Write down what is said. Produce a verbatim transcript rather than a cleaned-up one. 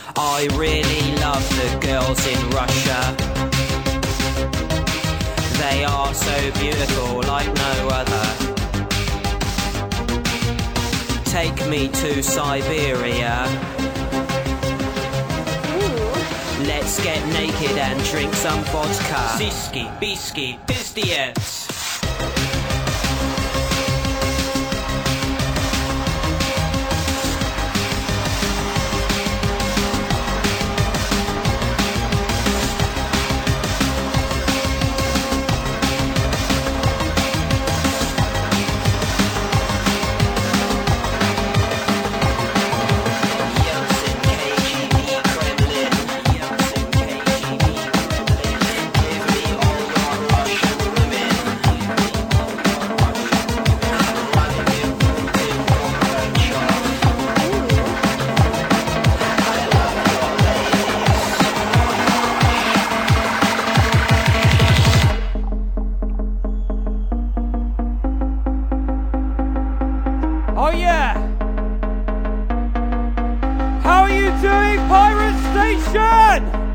I really love the girls in Russia. They are so beautiful like no other. Take me to Siberia. Ooh. Let's get naked and drink some vodka. Siski, biski, pistiets. Oh yeah! How are you doing, Pirate Station?